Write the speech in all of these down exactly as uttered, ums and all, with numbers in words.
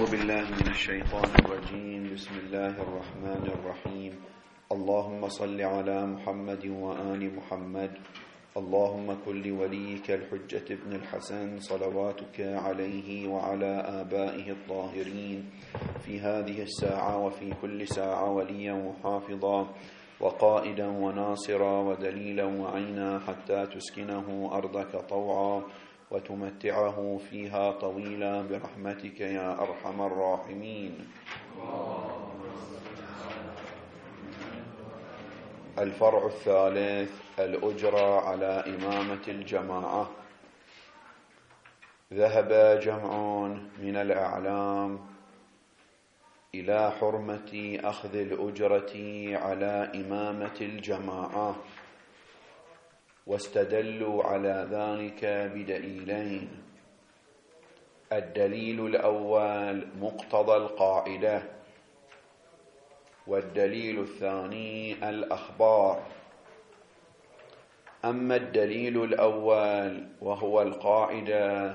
أعوذ بالله من الشيطان الرجيم. بسم الله الرحمن الرحيم. اللهم صل على محمد وآل محمد. اللهم كل وليك الحجة ابن الحسن صلواتك عليه وعلى آبائه الطاهرين في هذه الساعة وفي كل ساعة وليا وحافظا وقائدا وناصرا ودليلا وعينا حتى تسكنه أرضك طوعا وتمتعه فيها طويلا برحمتك يا أرحم الراحمين. الفرع الثالث: الأجرة على إمامة الجماعة. ذهب جمع من الأعلام إلى حرمة أخذ الأجرة على إمامة الجماعة، واستدلوا على ذلك بدليلين. الدليل الأول مقتضى القاعدة، والدليل الثاني الأخبار. أما الدليل الأول وهو القاعدة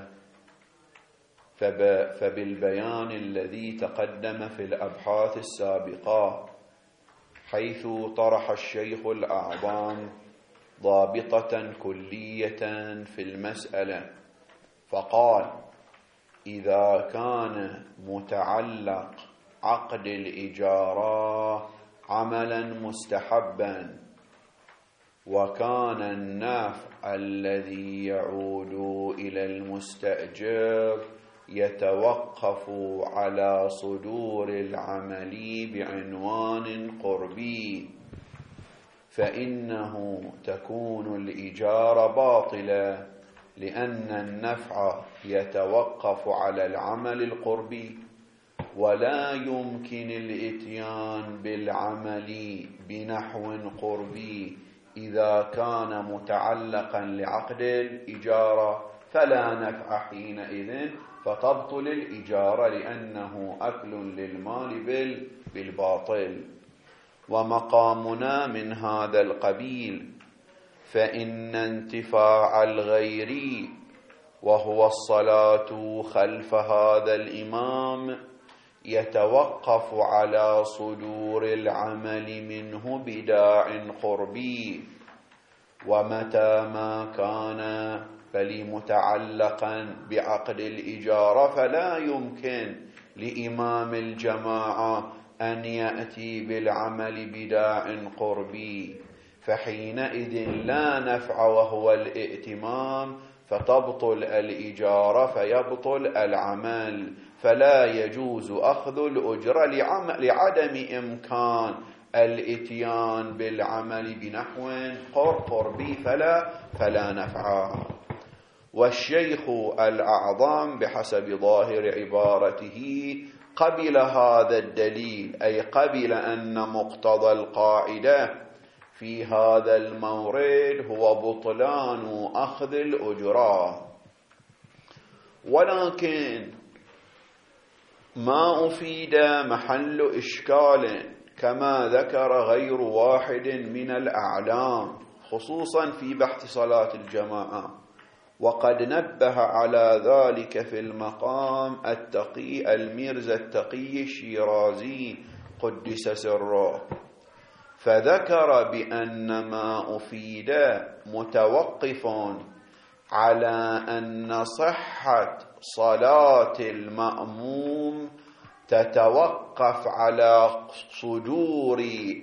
فبالبيان الذي تقدم في الأبحاث السابقة، حيث طرح الشيخ الأعظم ضابطة كلية في المسألة، فقال: إذا كان متعلق عقد الإجارة عملا مستحبا، وكان النفع الذي يعود إلى المستأجر يتوقف على صدور العمل بعنوان قربي، فإنه تكون الإجارة باطلة، لأن النفع يتوقف على العمل القربي، ولا يمكن الإتيان بالعمل بنحو قربي إذا كان متعلقا لعقد الإجارة، فلا نفع حينئذ، فتبطل الإجارة لأنه أكل للمال بالباطل. ومقامنا من هذا القبيل، فإن انتفاع الغير وهو الصلاة خلف هذا الإمام يتوقف على صدور العمل منه بداع قربي، ومتى ما كان فلمتعلقا بعقد الإجارة فلا يمكن لإمام الجماعة أن يأتي بالعمل بداع قربي، فحينئذ لا نفع وهو الائتمام، فتبطل الإجارة فيبطل العمل، فلا يجوز أخذ الأجرة لعدم إمكان الإتيان بالعمل بنحو قربي، فلا, فلا نفع. والشيخ الأعظم بحسب ظاهر عبارته قبل هذا الدليل، أي قبل أن مقتضى القاعدة في هذا المورد هو بطلان أخذ الأجرة. ولكن ما أفيد محل إشكال كما ذكر غير واحد من الأعلام، خصوصا في بحث صلاة الجماعة، وقد نبه على ذلك في المقام التقي الميرزا التقي الشيرازي قدس سره، فذكر بأن ما أفيد متوقف على أن صحة صلاة المأموم تتوقف على صدور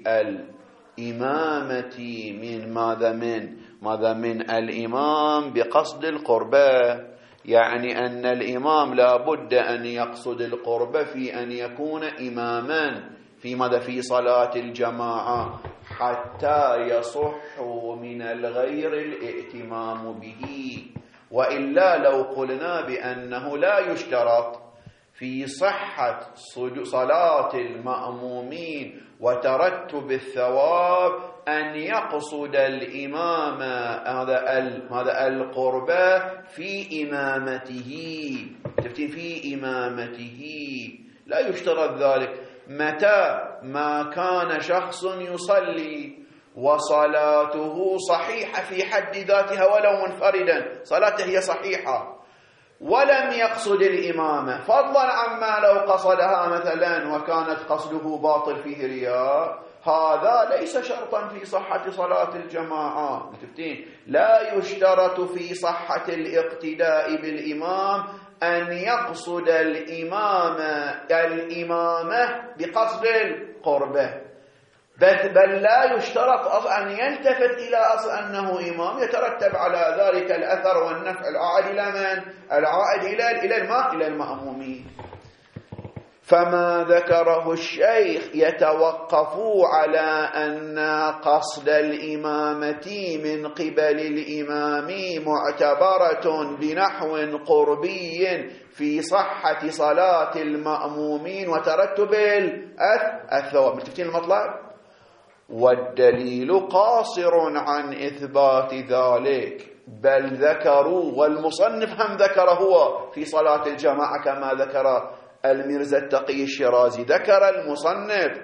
الإمامة من ماذا من ماذا من الإمام بقصد القربة، يعني أن الإمام لا بد أن يقصد القربة في أن يكون إماما في ماذا في صلاة الجماعة، حتى يصح من الغير الائتمام به. وإلا لو قلنا بأنه لا يشترط في صحة صلاة المأمومين وترتب الثواب أن يقصد الإمام هذا القربة في إمامته، تفتين في إمامته، لا يشترط ذلك. متى ما كان شخص يصلي وصلاته صحيحة في حد ذاتها ولو منفردا، صلاته هي صحيحة، ولم يقصد الإمامة، فضلا عما لو قصدها مثلا وكانت قصده باطل فيه رياء، هذا ليس شرطا في صحة صلاة الجماعة. متفقين؟ لا يشترط في صحة الاقتداء بالإمام أن يقصد الإمامة الإمامة بقصد القربة، بل لا يشترط أن يلتفت إلى أصل أنه إمام يترتب على ذلك الأثر والنفع العائد إلى من؟ العائد إلى إلى الماء إلى المأمومين. فما ذكره الشيخ يتوقف على أن قصد الإمامة من قبل الإمام معتبرة بنحو قربي في صحة صلاة المأمومين وترتب الثواب. متفقين المطلب؟ والدليل قاصر عن إثبات ذلك، بل ذكروا، والمصنف هم ذكر هو في صلاة الجماعة كما ذكر الميرزا التقي الشيرازي، ذكر المصنف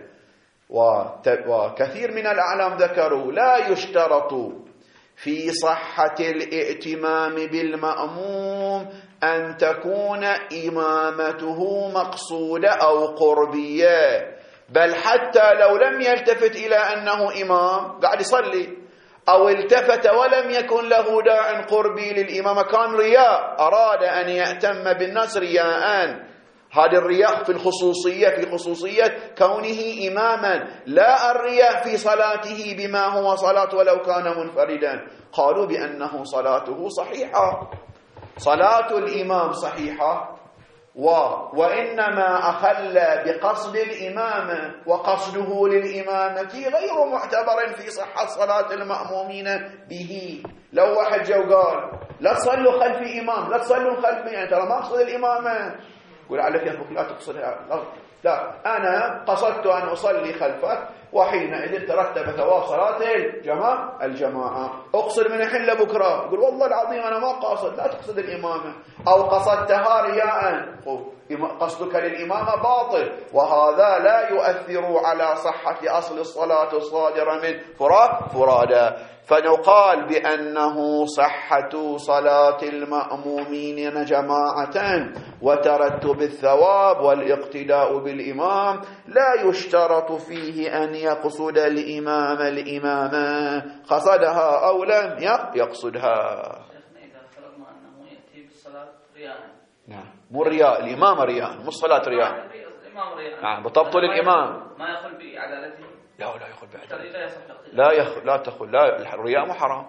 وكثير من الأعلام ذكروا لا يشترط في صحة الائتمام بالمأموم أن تكون إمامته مقصودة أو قربية، بل حتى لو لم يلتفت إلى أنه إمام قاعد يصلي أو التفت ولم يكن له داع قربي للإمامة، كان رياء، أراد أن يأتم بالناس رياءً، هذا الرياء في الخصوصية في خصوصية كونه إماما، لا الرياء في صلاته بما هو صلاة ولو كان منفردا. قالوا بأنه صلاته صحيحة، صلاة الإمام صحيحة، و وإنما أخل بقصد الإمامة، وقصده للإمامة غير معتبر في صحة صلاة المأمومين به. لو واحد جو قال لا تصلوا خلفي إمام، لا تصلوا خلفي، يعني ترى ما أقصد الإمامة، يقول عليك يا أخوك لا تقصدها، لا أنا قصدت أن أصلي خلفك، وحينئذ ترتب ثواب صلاة الجماعة الجماعة. أقصد من الحين لبكرة، يقول والله العظيم أنا ما قاصد، لا تقصد الإمامة، أو قصدتها رياء، قصدك للإمامة باطل، وهذا لا يؤثر على صحة أصل الصلاة الصادرة من فراد فرادا. فنقال بأنه صحة صلاة المأمومين جماعة وترتب الثواب والاقتداء بالإمام لا يشترط فيه أن يقصد الإمام الإمامة، قصدها أو لم يقصدها. إذا فرضنا أنه يأتي بالصلاة رياء، نعم، مو رياء، الإمام رياء مو صلاة رياء. الإمام رياء، نعم، بتبطل الإمام، ما يخل بعدالته، لا لا يخل بعدالته، لا يصح، لا يخل، لا تخل، لا، الرياء مو حرام،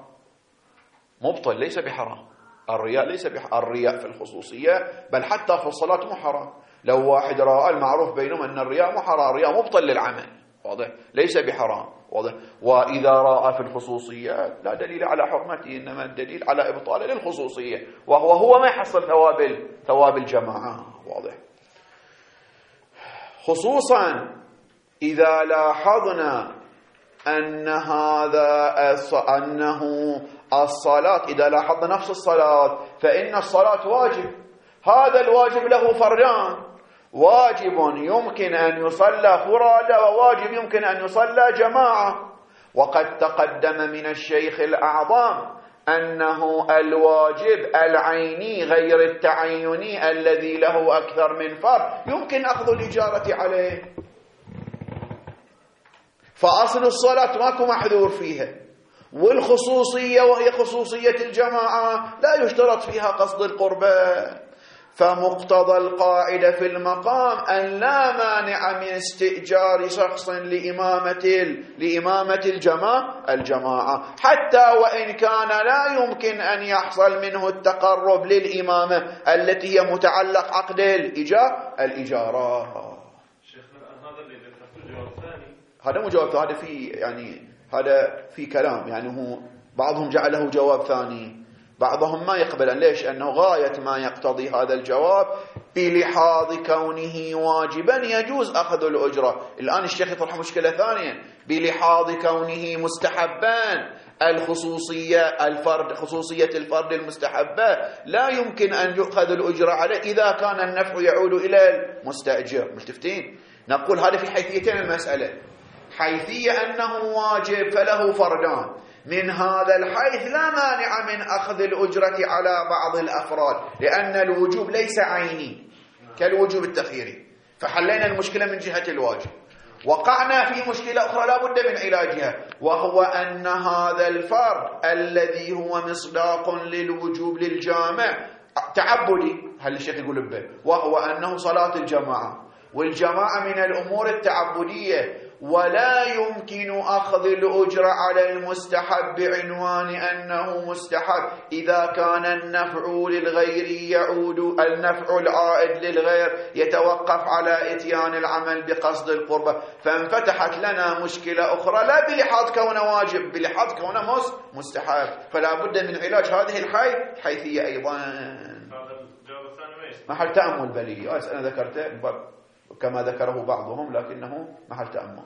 مبطل ليس بحرام، الرياء ليس بحرام، الرياء في الخصوصية بل حتى في الصلاة مو حرام. لو واحد رأى المعروف بينهم أن الرياء مو حرام، الرياء مبطل للعمل، واضح، ليس بحرام، واضح. وإذا رأى في الخصوصية لا دليل على حرمته، إنما الدليل على إبطاله للخصوصية، وهو هو ما يحصل ثواب ثواب الجماعة، واضح. خصوصا إذا لاحظنا أن هذا أنه الصلاة، إذا لاحظنا نفس الصلاة فإن الصلاة واجب، هذا الواجب له فردان، واجب يمكن أن يصلى فرادى وواجب يمكن أن يصلى جماعة. وقد تقدم من الشيخ الأعظم أنه الواجب العيني غير التعيني الذي له أكثر من فرد يمكن أخذ الإجارة عليه، فأصل الصلاة ماكو محذور فيها، والخصوصية وهي خصوصية الجماعة لا يشترط فيها قصد القربة. فمقتضى القاعدة في المقام أن لا مانع من استئجار شخص لإمامة لإمامة الجماعة الجماعة حتى وإن كان لا يمكن أن يحصل منه التقرب للإمامة التي هي متعلق عقد الإجارة الإجارة. هذا اللي ذكرته جواب ثاني، هذا مو جواب، هذا في يعني هذا في كلام، يعني هو بعضهم جعله جواب ثاني، بعضهم ما يقبل. ليش؟ أنه غاية ما يقتضي هذا الجواب بلحاظ كونه واجبا يجوز أخذ الأجرة. الآن الشيخ يطرح مشكلة ثانية، بلحاظ كونه مستحبا، الخصوصية الفرد خصوصية الفرد المستحبة لا يمكن أن يؤخذ الأجرة عليه إذا كان النفع يعود إلى المستأجر. ملتفتين؟ نقول هذا في حيثيتين المسألة، حيثية أنه واجب فله فردان، من هذا الحيث لا مانع من أخذ الأجرة على بعض الأفراد، لأن الوجوب ليس عيني كالوجوب التخييري، فحلينا المشكلة من جهة الواجب. وقعنا في مشكلة أخرى لا بد من علاجها، وهو أن هذا الفرض الذي هو مصداق للوجوب للجامع تعبدي، هل الشيخ يقول به، وهو أنه صلاة الجماعة، والجماعة من الأمور التعبدية، ولا يمكن أخذ الأجر على المستحب بعنوان أنه مستحب إذا كان النفع للغير يعود، النفع العائد للغير يتوقف على إتيان العمل بقصد القربة. فانفتحت لنا مشكلة أخرى لا بلحاظ كونه واجب، بلحاظ كونه مستحب، فلا بد من علاج هذه الحي حيثية أيضا. محل تأمل بلي أنا ذكرته كما ذكره بعضهم، لكنه محل تأمل.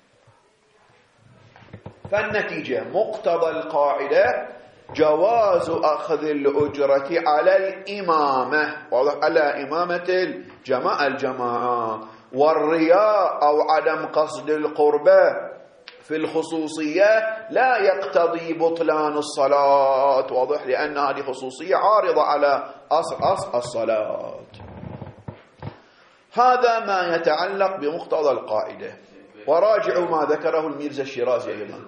فالنتيجة مقتضى القاعدة جواز أخذ الأجرة على الإمامة، على إمامة الجماعة الجماعة والرياء أو عدم قصد القربة في الخصوصية لا يقتضي بطلان الصلاة، واضح، لأن هذه خصوصية عارضة على أصل أصل الصلاة. هذا ما يتعلق بمقتضى القاعدة. وراجعوا ما ذكره الميرزا الشيرازي أيضا.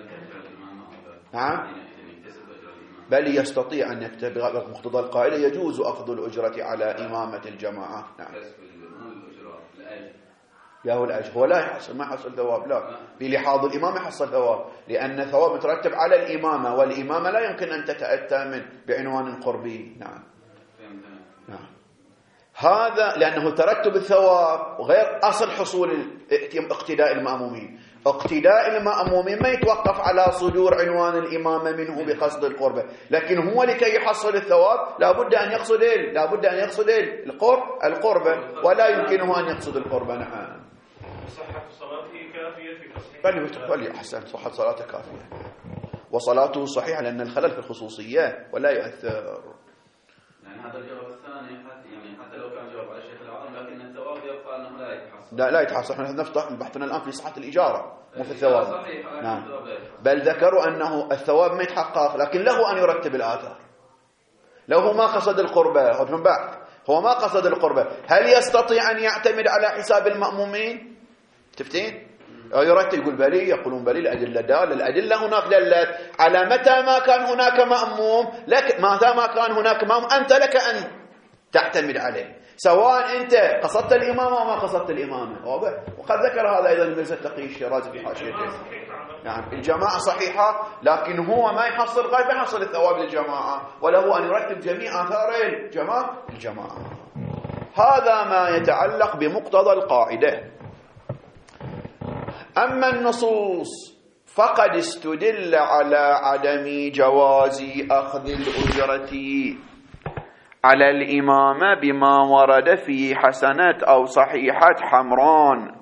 نعم، بل يستطيع أن يكتب مقتضى القاعدة يجوز أخذ الأجرة على إمامة الجماعة. نعم، يا هو الأجر هو لا يحصل، ما يحصل ثواب، لا، بلحاظ الإمام يحصل ثواب، لأن الثواب مترتب على الإمامة، والإمامة لا يمكن أن تتأتى من بعنوان قربي. نعم نعم، هذا لأنه ترتب الثواب وغير أصل حصول اقتداء المأمومين. اقتداء المأمومين ما يتوقف على صدور عنوان الإمامة منه بقصد القربة، لكن هو لكي يحصل الثواب لابد أن يقصد لابد أن يقصد القرب القربة، ولا يمكنه أن يقصد القربة. نعم، صحة صلاته كافية في تصحيح فليحسن صحة صلاته كافية، وصلاته صحيحة لأن الخلل في الخصوصية ولا يؤثر. يعني هذا الجواب الثاني يعني حتى لو كان جواب على الشيخ العظم، لكن الثواب يبقى أنه لا يتحصل. لا لا يتحصل. نحن نفتح بحثنا الآن في صحة الإجارة مو في الثواب. نعم، بل ذكروا أنه الثواب ما يتحقق، لكن له أن يرتب الآثار. لو هو ما قصد القربة، هو بعد هو ما قصد القربة، هل يستطيع أن يعتمد على حساب المأمومين؟ تفتين؟ يرتب، يقول بلي، يقولون بلي، الأدلة دال، الأدلة هناك دلت على متى ما كان هناك مأموم لك، متى ما كان هناك مأموم أنت لك أن تعتمد عليه، سواء أنت قصدت الإمامة أو ما قصدت الإمامة. واضح؟ وقد ذكر هذا أيضا الميرزا التقي الشيرازي في حاشيته. يعني الجماعة صحيحة، لكن هو ما يحصل غير ما يحصل الثواب للجماعة، وله أن يرتب جميع آثار الجماعة الجماعة. هذا ما يتعلق بمقتضى القاعدة. أما النصوص فقد استدل على عدم جواز أخذ الأجرة على الإمامة بما ورد في حسنة أو صحيحة حمران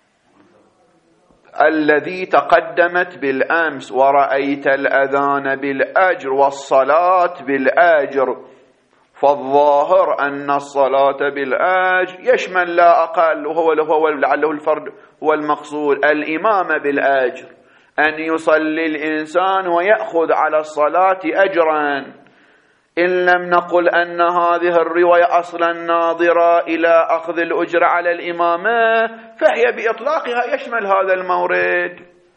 الذي تقدمت بالأمس، ورأيت الأذان بالأجر والصلاة بالأجر، فالظاهر أن الصلاة بالأجر يشمل لا أقل، وهو هو لعله الفرد هو المقصود، الإمامة بالأجر، أن يصلي الإنسان ويأخذ على الصلاة أجرا. إن لم نقل أن هذه الرواية أصلا ناظرة إلى أخذ الأجر على الإمامة، فهي بإطلاقها يشمل هذا المورد.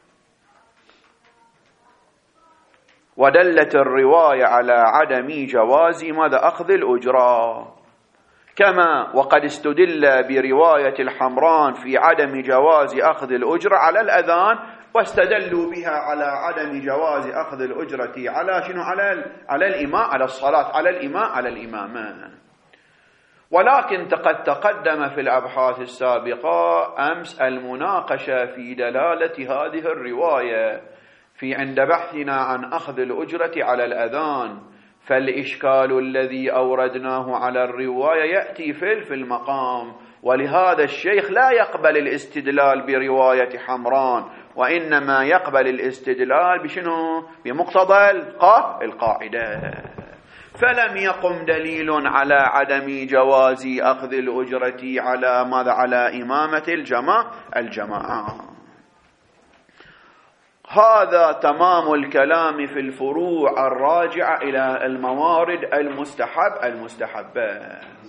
ودلت الرواية على عدم جواز ماذا أخذ الأجرة، كما وقد استدل برواية الحمران في عدم جواز أخذ الأجرة على الأذان، واستدلوا بها على عدم جواز أخذ الأجرة على شنو على على الإمام على الصلاة على الإمام على الإمامة. ولكن قد تقدم في الأبحاث السابقة أمس المناقشة في دلالة هذه الرواية في عند بحثنا عن أخذ الأجرة على الأذان، فالإشكال الذي أوردناه على الرواية يأتي في المقام، ولهذا الشيخ لا يقبل الاستدلال برواية حمران، وإنما يقبل الاستدلال بشنو؟ بمقتضى القاعدة. فلم يقم دليل على عدم جواز أخذ الأجرة على ماذا على إمامة الجماعة الجماعة. هذا تمام الكلام في الفروع الراجعة إلى الموارد المستحب المستحبة.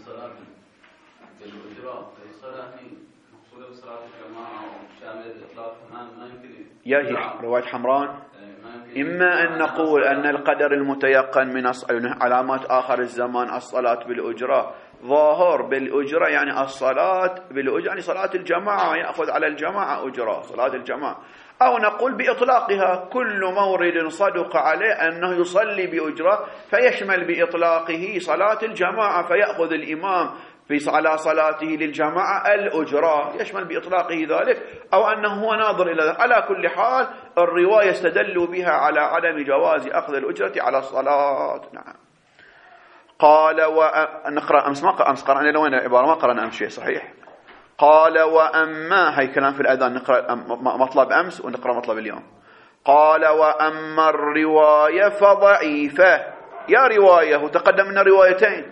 يجي رواية حمران إما أن نقول أن القدر المتيقن من علامات آخر الزمان الصلاة بالأجرة ظاهر بالأجرة، يعني الصلاة بالأجرة يعني صلاة الجماعة، يأخذ على الجماعة أجرة صلاة الجماعة. أو نقول بإطلاقها كل مورد صدق عليه أنه يصلي بأجرة فيشمل بإطلاقه صلاة الجماعة، فيأخذ الإمام في على صلاته للجماعة الأجرة، يشمل بإطلاقه ذلك، أو أنه هو ناظر إلى ذلك. على كل حال الرواية استدلوا بها على عدم جواز أخذ الأجرة على الصلاة. نعم. قال ونقرأ أمس ما أمس قرأنا لوين العبارة ما قرأنا أمس شيء صحيح. قال وأما هي كلام في الأذان، نقرأ مطلب أمس ونقرأ مطلب اليوم. قال وأما الرواية فضعيفة. يا رواية وتقدم لنا روايتين،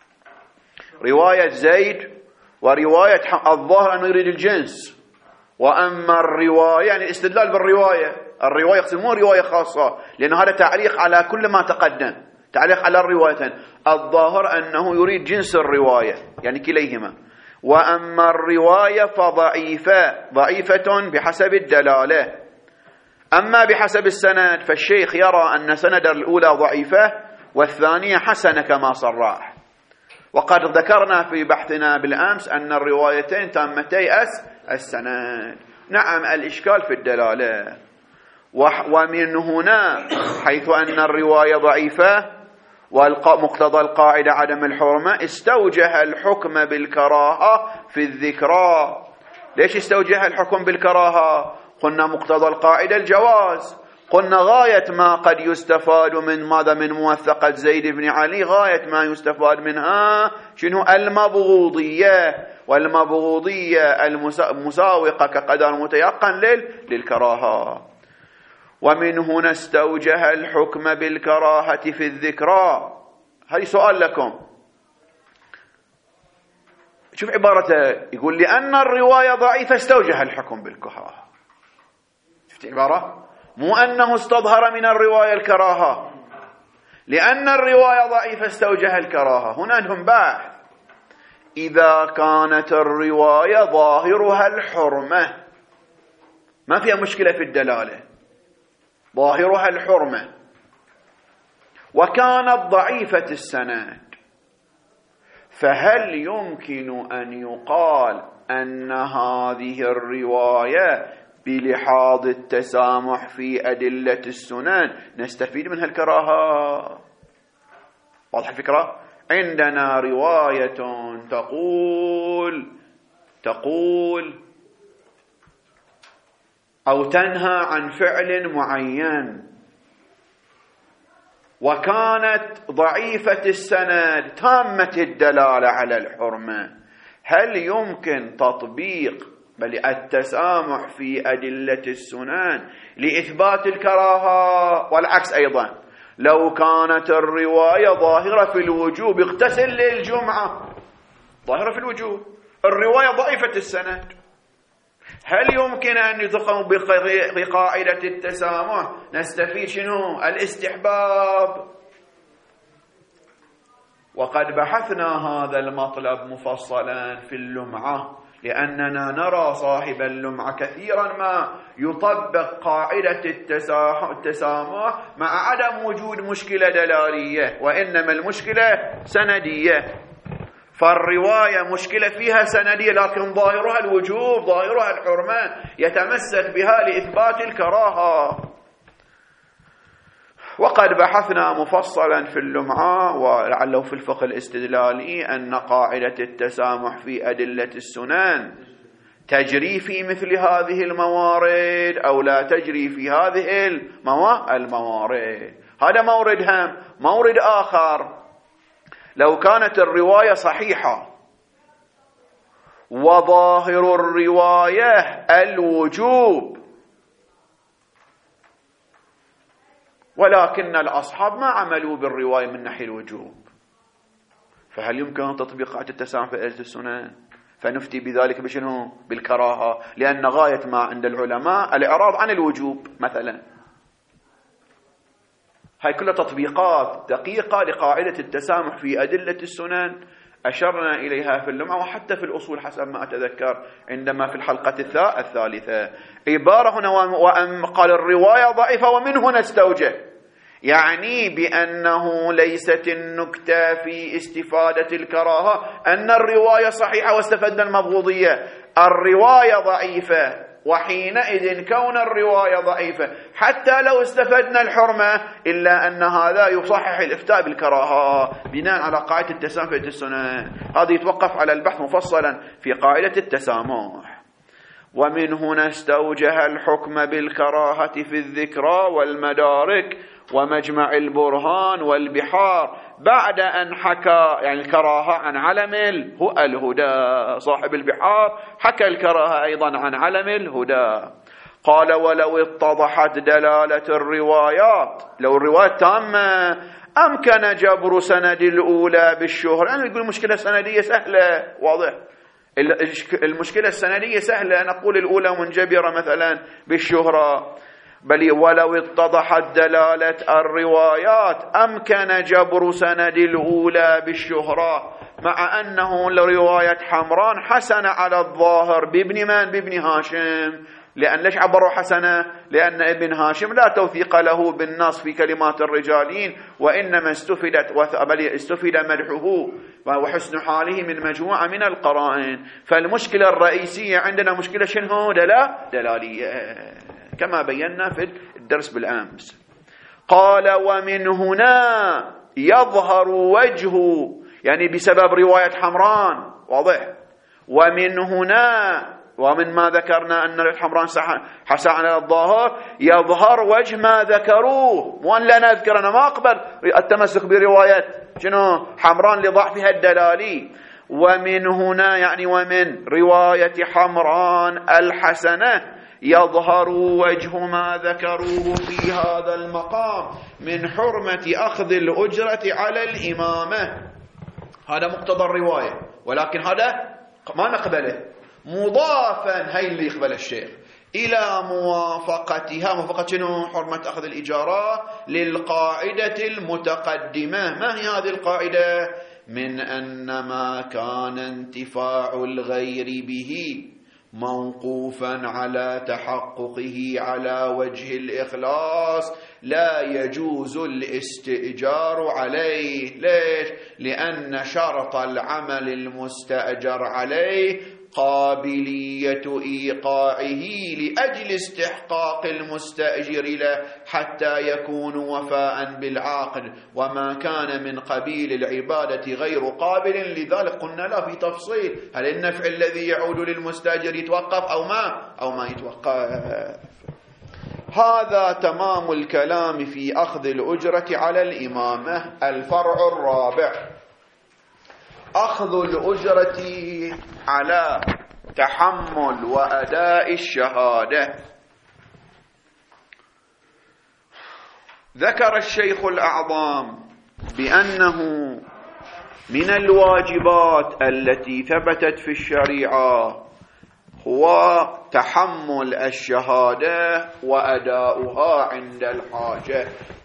رواية زيد ورواية الظاهر أنه يريد الجنس. وأما الرواية يعني الاستدلال بالرواية، الرواية يقسمون رواية خاصة لأن هذا تعليق على كل ما تقدم، تعليق على الروايتين. الظاهر أنه يريد جنس الرواية يعني كليهما. وأما الرواية فضعيفة، ضعيفة بحسب الدلالة. أما بحسب السند فالشيخ يرى أن سند الأولى ضعيفة والثانية حسنة كما صرح. وقد ذكرنا في بحثنا بالأمس أن الروايتين تامتي أس السند. نعم الإشكال في الدلالة. ومن هنا حيث أن الرواية ضعيفة ومقتضى القاعدة عدم الحرمة استوجه الحكم بالكراهة في الذكرى. ليش استوجه الحكم بالكراهة؟ قلنا مقتضى القاعدة الجواز، قلنا غاية ما قد يستفاد من ماذا من موثقة زيد بن علي، غاية ما يستفاد منها شنو؟ المبغوضية، والمبغوضية المساوقة كقدر متيقن للكراهة. ومن هنا استوجه الحكم بالكراهة في الذكرى. هذا سؤال لكم، شوف عبارته، يقول لأن الرواية ضعيفة استوجه الحكم بالكراهة. شفت عبارة؟ مو أنه استظهر من الرواية الكراهة، لأن الرواية ضعيفة استوجه الكراهة. هنا عندهم بحث. إذا كانت الرواية ظاهرها الحرمة ما فيها مشكلة في الدلالة، ظاهرها الحرمة، وكانت ضعيفة السند، فهل يمكن أن يقال أن هذه الرواية بلحاظ التسامح في أدلة السنن نستفيد منها الكراهة؟ واضح الفكرة؟ عندنا رواية تقول تقول أو تنهى عن فعل معين وكانت ضعيفة السند تامة الدلالة على الحرمة، هل يمكن تطبيق بل التسامح في أدلة السنن لإثبات الكراهة؟ والعكس أيضا، لو كانت الرواية ظاهرة في الوجوب اغتسل للجمعة، ظاهرة في الوجوب، الرواية ضعيفة السند، هل يمكن أن يدخل بقاعدة التسامح نستفيد شنو؟ الاستحباب. وقد بحثنا هذا المطلب مفصلا في اللمعة، لأننا نرى صاحب اللمعة كثيرا ما يطبق قاعدة التسامح مع عدم وجود مشكلة دلالية، وإنما المشكلة سندية. فالرواية مشكلة فيها سندية لكن ظاهرها الوجوب، ظاهرها الحرمة، يتمسك بها لإثبات الكراهة. وقد بحثنا مفصلا في اللمعة ولعله في الفقه الاستدلالي أن قاعدة التسامح في أدلة السنن تجري في مثل هذه الموارد أو لا تجري في هذه الموارد. هذا مورد هم. مورد آخر، لو كانت الرواية صحيحة وظاهر الرواية الوجوب ولكن الأصحاب ما عملوا بالرواية من ناحية الوجوب، فهل يمكن تطبيق قاعدة التسامح في أدلة السنن؟ فنفتي بذلك بشنو؟ بالكراهة، لأن غاية ما عند العلماء الإعراض عن الوجوب مثلا. هاي كلها تطبيقات دقيقة لقاعدة التسامح في أدلة السنن أشرنا إليها في اللمعة وحتى في الأصول حسب ما أتذكر عندما في الحلقة الثالثة. عبارة هنا وأن قال الرواية ضعيفة ومن هنا استوجه، يعني بأنه ليست النكتة في استفادة الكراهة أن الرواية صحيحة واستفدنا المبغوضية، الرواية ضعيفة، وحينئذ كون الرواية ضعيفة حتى لو استفدنا الحرمة إلا أن هذا يصحح الإفتاء بالكراهة بناء على قاعدة التسامح في السنة. هذا يتوقف على البحث مفصلا في قاعدة التسامح. ومن هنا استوجه الحكم بالكراهة في الذكرى والمدارك ومجمع البرهان والبحار بعد أن حكى يعني الكراهة عن علم الهدى. صاحب البحار حكى الكراهة أيضا عن علم الهدى. قال ولو اتضحت دلالة الروايات، لو الرواية تامة أمكن جبر سند الأولى بالشهر. أنا يعني يقول المشكلة السندية سهلة، واضح، المشكلة السندية سهلة، نقول الأولى منجبرة مثلا بالشهرة، بل ولو اتضحت دلالة الروايات أمكن جبر سند الأولى بالشهرة، مع أنه رواية حمران حسن على الظاهر بابن من؟ بابن هاشم. لأن ليش عبروا حسنة؟ لأن ابن هاشم لا توثيق له بالنص في كلمات الرجالين، وإنما استفدت بل استفد مدحه وحسن حاله من مجموعة من القرائن. فالمشكلة الرئيسية عندنا مشكلة شنو؟ دلا دلالية كما بينا في الدرس بالأمس. قال ومن هنا يظهر وجهه، يعني بسبب رواية حمران، واضح، ومن هنا ومن ما ذكرنا أن الحمران حسن على الظاهر يظهر وجه ما ذكروه، وأن لا نذكر، أنا ما أقبل التمسك برواية شنو حمران لضعفها الدلالي. ومن هنا يعني ومن رواية حمران الحسنة يظهر وجه ما ذكروه في هذا المقام من حرمة أخذ الأجرة على الإمامة. هذا مقتضى الرواية، ولكن هذا ما نقبله مضافا، هاي اللي يقبل الشيخ، إلى موافقتها، موافقة شنو؟ حرمة أخذ الإجارة للقاعدة المتقدمة. ما هي هذه القاعدة؟ من أن ما كان انتفاع الغير به موقوفا على تحققه على وجه الإخلاص لا يجوز الاستئجار عليه. ليش؟ لأن شرط العمل المستأجر عليه قابلية إيقاعه لأجل استحقاق المستأجر له حتى يكون وفاء بالعقد، وما كان من قبيل العبادة غير قابل. لذلك قلنا لا في تفصيل، هل النفع الذي يعود للمستأجر يتوقف أو ما أو ما يتوقف. هذا تمام الكلام في أخذ الأجرة على الإمامة. الفرع الرابع أخذ الأجرة على تحمل وأداء الشهادة. ذكر الشيخ الأعظم بأنه من الواجبات التي ثبتت في الشريعة هو تحمل الشهادة وأداؤها عند الحاجة.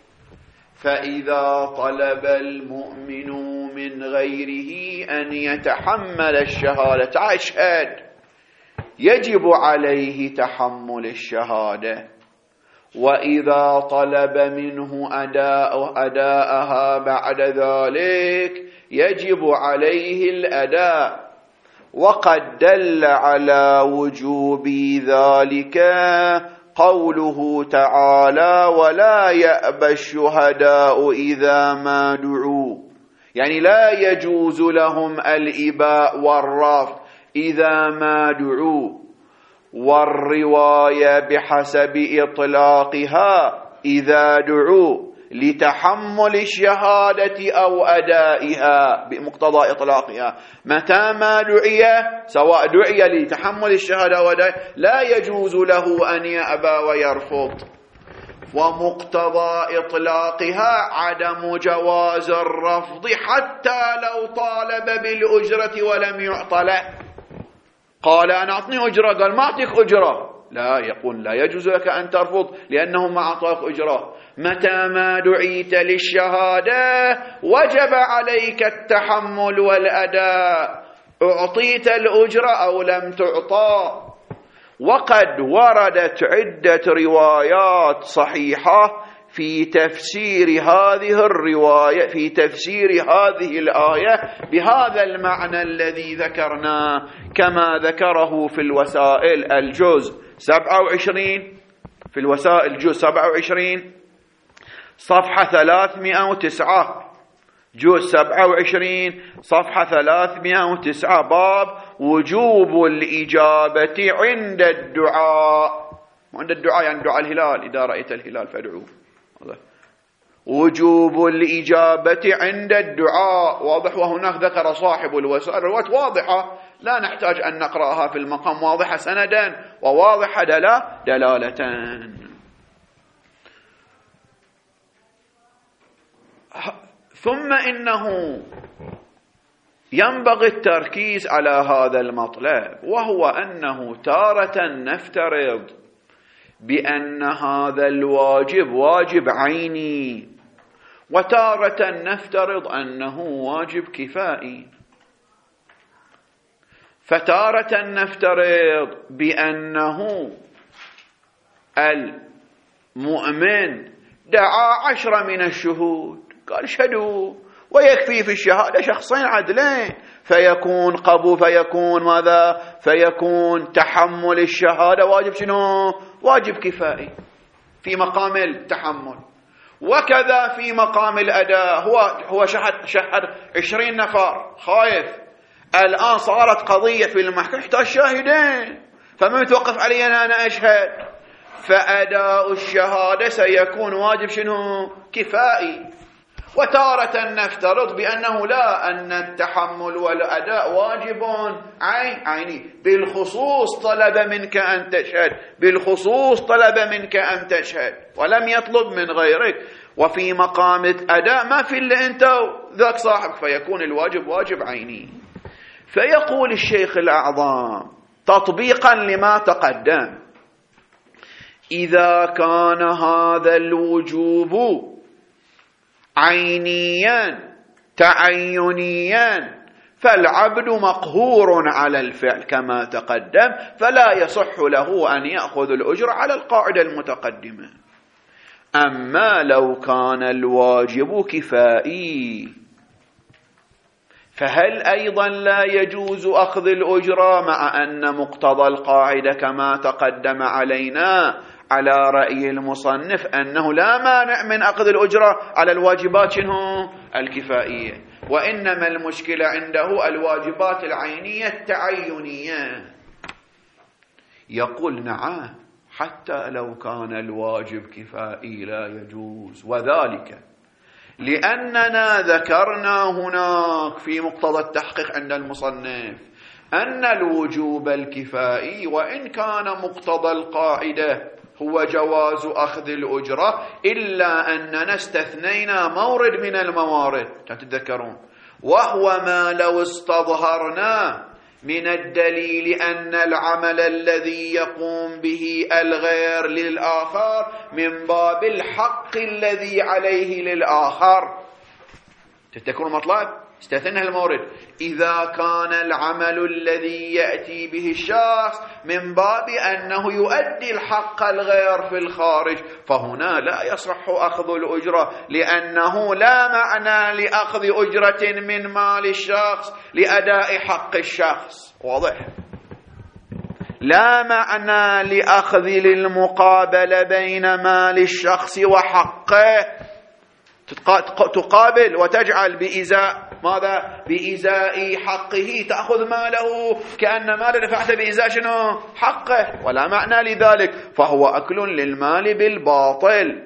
فإذا طلب المؤمن من غيره أن يتحمل الشهادة أشهد، يجب عليه تحمل الشهادة. وإذا طلب منه أداء أداءها بعد ذلك يجب عليه الأداء. وقد دل على وجوب ذلك قوله تعالى ولا يأبى الشهداء إذا ما دعوا، يعني لا يجوز لهم الإباء والرفض إذا ما دعوا. والرواية بحسب إطلاقها إذا دعوا لتحمل الشهادة أو أدائها بمقتضى إطلاقها. متى ما دعي، سواء دعي لتحمل الشهادة أو أدائها، لا يجوز له أن يأبى ويرفض. ومقتضى إطلاقها عدم جواز الرفض حتى لو طالب بالأجرة ولم يعط له. قال أنا أعطني أجرة، قال ما أعطيك أجرة، لا، يقول لا يجوز لك أن ترفض لأنه ما أعطاك أجرة. متى ما دعيت للشهادة وجب عليك التحمل والأداء، أعطيت الأجرة أو لم تعطى. وقد وردت عدة روايات صحيحة في تفسير هذه الرواية في تفسير هذه الآية بهذا المعنى الذي ذكرناه، كما ذكره في الوسائل الجزء سبعة وعشرين، في الوسائل جزء سبعة وعشرين صفحة ثلاثمائة وتسعة، جزء سبعة وعشرين صفحة ثلاثمائة وتسعة، باب وجوب الإجابة عند الدعاء. عند الدعاء يعني دعاء الهلال، إذا رأيت الهلال فادعوه. وجوب الإجابة عند الدعاء واضح. وهناك ذكر صاحب الوسائل روايات واضحة لا نحتاج أن نقرأها في المقام، واضحة سندا وواضحة دلالة. ثم إنه ينبغي التركيز على هذا المطلب، وهو أنه تارة نفترض بأن هذا الواجب واجب عيني، وتارة نفترض أنه واجب كفائي. فتارة نفترض بأنه المؤمن دعا عشرة من الشهود، قال شهدوا، ويكفي في الشهادة شخصين عدلين، فيكون قبول، فيكون ماذا؟ فيكون تحمل الشهادة واجب شنو؟ واجب كفائي في مقام التحمل. وكذا في مقام الأداء، هو هو شهد شهد عشرين نفر خايف، الآن صارت قضية في المحكمة يحتاج شاهدين، فمن يتوقف علي أنا, أنا أشهد، فأداء الشهادة سيكون واجب شنو؟ كفائي. وتارة نفترض بأنه لا، أن التحمل والأداء واجب عين عيني، بالخصوص طلب منك أن تشهد، بالخصوص طلب منك أن تشهد ولم يطلب من غيرك. وفي مقام أداء ما في إلا أنت ذاك صاحبك، فيكون الواجب واجب عيني. فيقول الشيخ الأعظم تطبيقا لما تقدم: إذا كان هذا الوجوب عينيا تعينيا فالعبد مقهور على الفعل كما تقدم، فلا يصح له أن يأخذ الأجر على القاعدة المتقدمة. أما لو كان الواجب كفائي فهل أيضا لا يجوز أخذ الأجرة، مع أن مقتضى القاعدة كما تقدم علينا على رأي المصنف أنه لا مانع من أخذ الأجرة على الواجبات شنو؟ الكفائية، وإنما المشكلة عنده الواجبات العينية التعينية. يقول نعم، حتى لو كان الواجب كفائي لا يجوز، وذلك لأننا ذكرنا هناك في مقتضى التحقيق عند المصنف أن الوجوب الكفائي وإن كان مقتضى القاعدة هو جواز أخذ الأجرة، إلا أننا استثنينا مورد من الموارد تتذكرون، وهو ما لو استظهرنا من الدليل أن العمل الذي يقوم به الغير للآخر من باب الحق الذي عليه للآخر. تتذكرون مطلب؟ استثنى المورد. إذا كان العمل الذي يأتي به الشخص من باب أنه يؤدي الحق الغير في الخارج، فهنا لا يصح أخذ الأجرة، لأنه لا معنى لأخذ أجرة من مال الشخص لأداء حق الشخص. واضح؟ لا معنى لأخذ للمقابلة بين مال الشخص وحقه، تقابل وتجعل بإزاء ماذا؟ بإزاء حقه، تأخذ ماله كأن مال دفعته بإزاء شنو؟ حقه، ولا معنى لذلك، فهو أكل للمال بالباطل.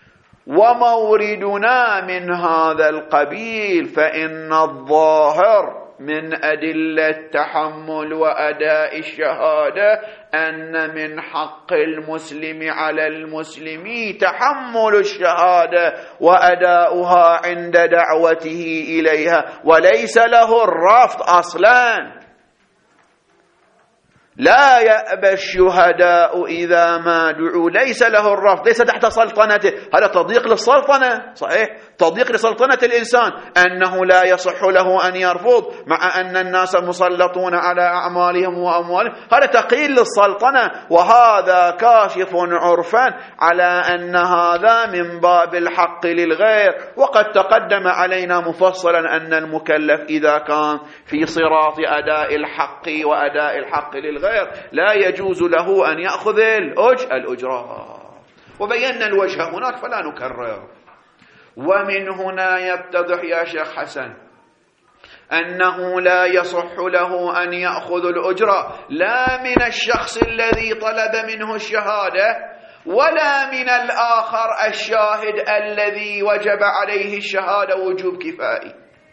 وموردنا من هذا القبيل، فإن الظاهر من أدلة التحمل وأداء الشهادة أن من حق المسلم على المسلم تحمل الشهادة وأداؤها عند دعوته إليها، وليس له الرفض أصلا. لا يأبى الشهداء إذا ما دعوا، ليس له الرفض، ليس تحت سلطنته. هذا تضييق للسلطنة، صحيح، تضييق لسلطنة الإنسان، أنه لا يصح له أن يرفض مع أن الناس مسلطون على أعمالهم وأموالهم. هذا تقييد للسلطنة، وهذا كاشف عرفا على أن هذا من باب الحق للغير. وقد تقدم علينا مفصلا أن المكلف إذا كان في صراط أداء الحق وأداء الحق للغير لا يجوز له أن يأخذ الأجرة. وبينا الوجه هناك فلا نكرر. ومن هنا يتضح يا شيخ حسن أنه لا يصح له أن يأخذ الأجرة لا من الشخص الذي طلب منه الشهادة ولا من الآخر الشاهد الذي وجب عليه الشهادة وجوب كفائي.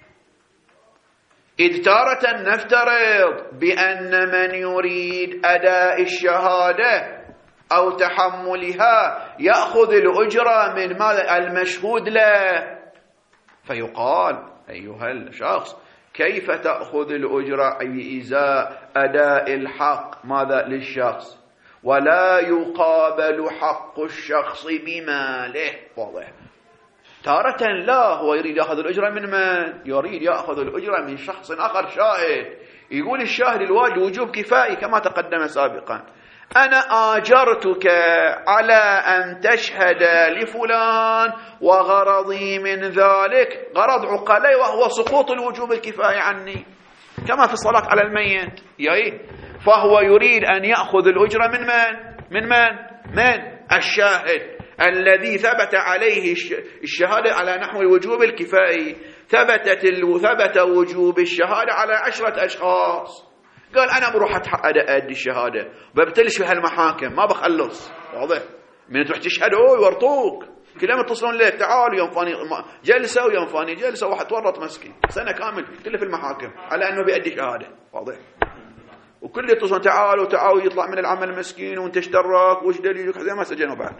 إذ تارة نفترض بأن من يريد أداء الشهادة أو تحملها يأخذ الأجرة من ماذا؟ المشهود له، فيقال أيها الشخص كيف تأخذ الأجرة بإزاء أداء الحق ماذا للشخص ولا يقابل حق الشخص بماله؟ واضح. تارة لا، هو يريد يأخذ الأجرة من من؟ يريد يأخذ الأجرة من شخص آخر شاهد. يقول الشاهد الواجب وجوب كفائي كما تقدم سابقا. أنا آجرتك على أن تشهد لفلان وغرضي من ذلك غرض عقلي وهو سقوط الوجوب الكفائي عني، كما في الصلاة على الميت. يعني فهو يريد أن يأخذ الأجرة من من؟ من من؟ من الشاهد الذي ثبت عليه الشهادة على نحو الوجوب الكفائي. ثبتت ثبت وجوب الشهادة على عشرة أشخاص. قال أنا بروح أدي الشهادة ببتلش في هالمحاكم ما بخلص. واضح؟ من تروح تشهد أوه يورطوك كلهم يتصلون لك تعالوا يوم فاني جلسة ويوم فاني جلسة، واحد تورط مسكين سنة كامل كله في المحاكم على أنه بيأدي شهادة. واضح؟ وكل يتصلون تعالوا تعالوا يطلع من العمل مسكين وانت اشترك وش دليلك زي ما سجنوا بعد.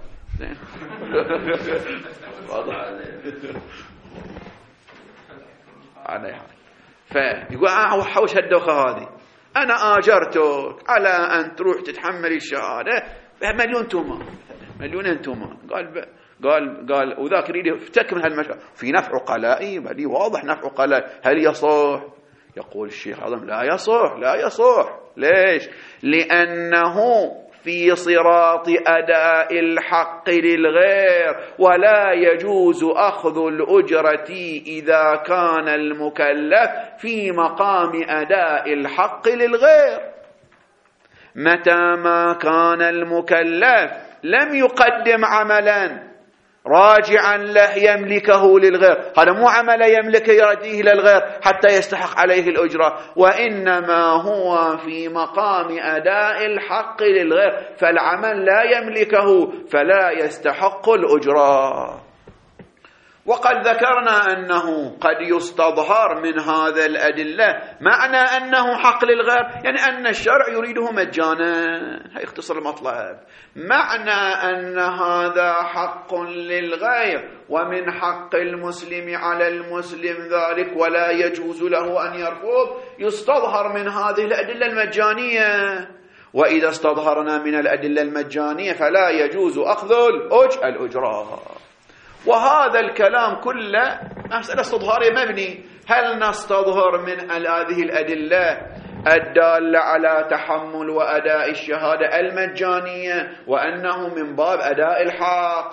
واضح؟ على حال. فيقول أنا حوش هالدوخة هذه، أنا آجرتك على أن تروح تتحمل الشهادة مليون تومان مليونين تومان. قال ب... قال قال وذاك يريد يفتك من هالمشهد في نفع قلائي، بل واضح نفع قلائي. هل يصح؟ يقول الشيخ عظم لا يصح لا يصح. ليش؟ لأنه في صراط أداء الحق للغير، ولا يجوز أخذ الأجرة إذا كان المكلف في مقام أداء الحق للغير. متى ما كان المكلف لم يقدم عملا راجعا له يملكه للغير، هذا مو عمل يملك يرديه للغير حتى يستحق عليه الأجرة، وإنما هو في مقام أداء الحق للغير، فالعمل لا يملكه فلا يستحق الأجرة. وقد ذكرنا أنه قد يستظهر من هذا الأدلة معنى أنه حق للغير، يعني أن الشرع يريده مجانا، هي اختصر المطلب. معنى أن هذا حق للغير ومن حق المسلم على المسلم ذلك ولا يجوز له أن يرفض، يستظهر من هذه الأدلة المجانية. وإذا استظهرنا من الأدلة المجانية فلا يجوز أخذ الأجرة. وهذا الكلام كله مسألة استظهارية مبني. هل نستظهر من هذه الأدلة الدالة على تحمل وأداء الشهادة المجانية وأنه من باب أداء الحق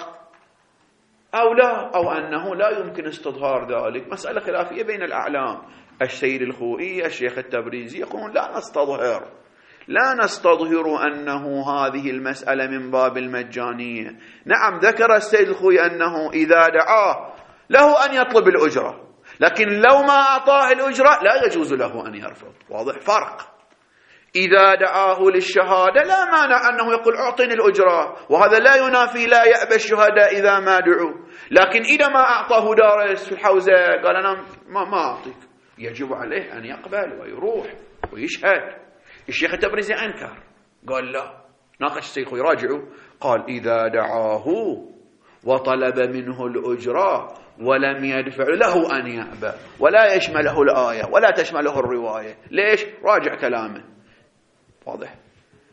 أو لا، أو أنه لا يمكن استظهار ذلك؟ مسألة خلافية بين الأعلام. السيد الخوئي الشيخ التبريزي يقولون لا نستظهر لا نستظهر أنه هذه المسألة من باب المجانية. نعم ذكر السيد الخوئي أنه إذا دعاه له أن يطلب الأجرة، لكن لو ما أعطاه الأجرة لا يجوز له أن يرفض. واضح فرق. إذا دعاه للشهادة لا مانع أنه يقول أعطني الأجرة، وهذا لا ينافي لا يأبى الشهداء إذا ما دعوا. لكن إذا ما أعطاه دارس في الحوزة قال أنا ما, ما أعطيك، يجب عليه أن يقبل ويروح ويشهد. الشيخ التبريزي أنكر، قال لا، ناقش الشيخ يراجعه، قال إذا دعاه وطلب منه الأجرة ولم يدفع له أن يأبى، ولا يشمله الآية ولا تشمله الرواية. ليش؟ راجع كلامه. واضح.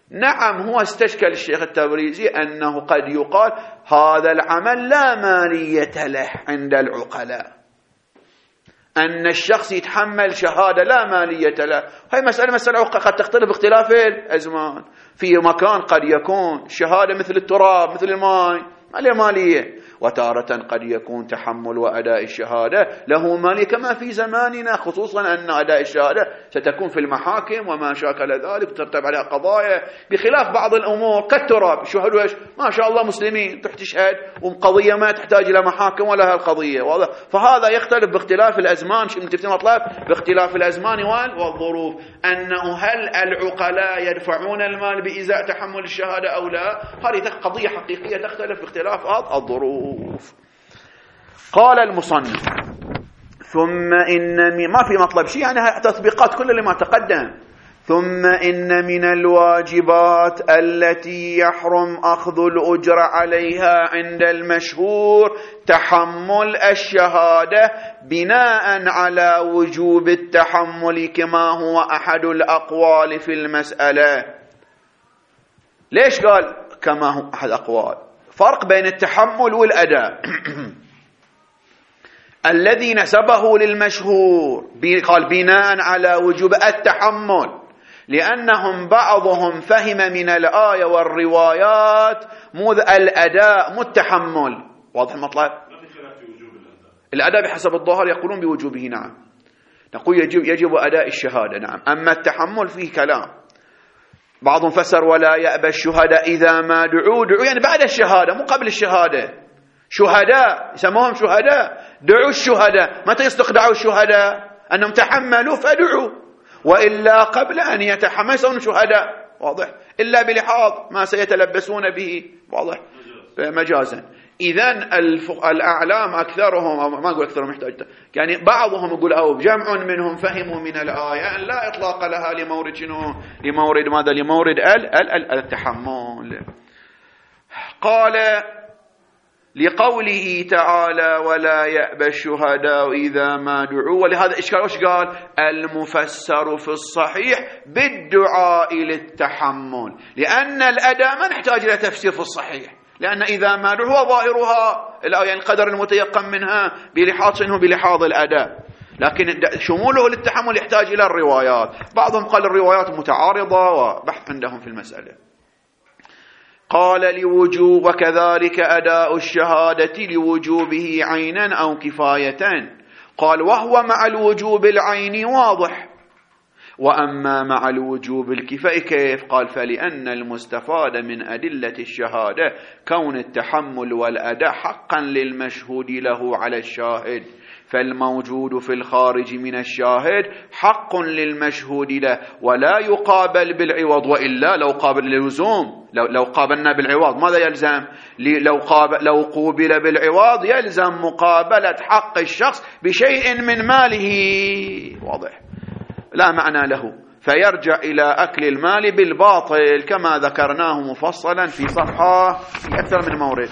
نعم هو استشكل الشيخ التبريزي أنه قد يقال هذا العمل لا مالية له عند العقلاء، أن الشخص يتحمل شهادة لا مالية له. هاي مسألة مسألة قد تختلف باختلاف الأزمان. في مكان قد يكون شهادة مثل التراب مثل الماء ما له مالية، وتارة قد يكون تحمل وأداء الشهادة له مالية كما في زماننا، خصوصا أن أداء الشهادة ستكون في المحاكم وما شاكل ذلك ترتب عليها قضايا، بخلاف بعض الأمور كالتراب شهدوا ما شاء الله مسلمين تروح تشهد وقضية ما تحتاج إلى محاكم ولا هالقضية واضح. فهذا يختلف باختلاف الأزمان، شو متفقين مطلب باختلاف الأزمان والظروف، أنه هل العقلاء يدفعون المال بإزاء تحمل الشهادة أو لا، هذه قضية حقيقية تختلف باختلاف الظروف. قال المصنف ثم إن ما في مطلب شيء يعني تطبيقات كل اللي ما تقدم. ثم إن من الواجبات التي يحرم أخذ الأجر عليها عند المشهور تحمل الشهادة بناء على وجوب التحمل كما هو أحد الأقوال في المسألة. ليش قال كما هو أحد الأقوال؟ فرق بين التحمل والأداء. الذي نسبه للمشهور قال بناء على وجوب التحمل، لأنهم بعضهم فهم من الآية والروايات مذ الأداء متحمل. واضح المطلب؟ الأداء بحسب الظاهر يقولون بوجوبه نعم، نقول يجب, يجب أداء الشهادة نعم، أما التحمل فيه كلام. بعضهم فسر ولا يأبى الشهداء إذا ما دعوا دعوا يعني بعد الشهادة مو قبل الشهادة. شهداء يسموهم شهداء، دعوا الشهداء. متى يستخدعوا الشهداء؟ أنهم تحملوا فدعوا، وإلا قبل أن يتحملوا يصيرون شهداء. واضح؟ إلا بلحاظ ما سيتلبسون به. واضح؟ مجازا. إذن الأعلام أكثرهم أو ما أقول أكثرهم محتاج يعني بعضهم يقول أو جمع منهم فهموا من الآية أن لا إطلاق لها لمورد شنو؟ لمورد ماذا؟ لمورد ال ال التحمل. قال لقوله تعالى ولا يأبى الشهداء إذا ما دعوا، ولهذا إشكال وش قال؟ المفسر في الصحيح بالدعاء للتحمل، لأن الأداء ما نحتاج إلى تفسير في الصحيح، لأن إذا ما دعوا هو ظاهرها الآية القدر المتيقن منها بلحاظ إنه بلحاظ الأداء، لكن شموله للتحمل يحتاج إلى الروايات. بعضهم قال الروايات متعارضة وبحث عندهم في المسألة. قال لوجوب وكذلك أداء الشهادة لوجوبه عينا أو كفاية. قال وهو مع الوجوب العيني واضح، وأما مع الوجوب الكفاية كيف؟ قال فلأن المستفاد من أدلة الشهادة كون التحمل والأداء حقا للمشهود له على الشاهد، فالموجود في الخارج من الشاهد حق للمشهود له ولا يقابل بالعوض، وإلا لو قابل للزوم لو, لو قابلنا بالعوض ماذا يلزم؟ لو, قابل لو قوبل بالعوض يلزم مقابلة حق الشخص بشيء من ماله. واضح؟ لا معنى له، فيرجع إلى أكل المال بالباطل كما ذكرناه مفصلا في صفحة في أكثر من مورد،